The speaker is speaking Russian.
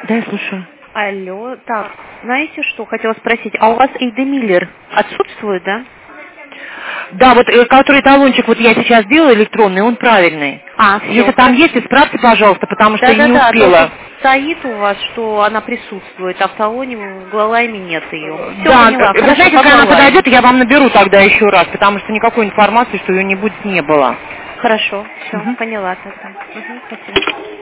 Да, я слушаю. Алло, так, знаете что, хотела спросить, а у вас Эйда Миллер отсутствует, да? Да, вот который талончик вот я сейчас делала электронный, он правильный. Все, Если там есть, исправьте, пожалуйста, потому что я не Да-да-да, успела. только стоит у вас, что она присутствует, а в талоне в Главлайме нет ее. Все, Да, поняла. вы Хорошо, знаете, по когда она Главлайме. подойдет, я вам наберу тогда еще раз, потому что никакой информации, что ее не будет, не было. Хорошо, все, Мгм. поняла тогда. Спасибо.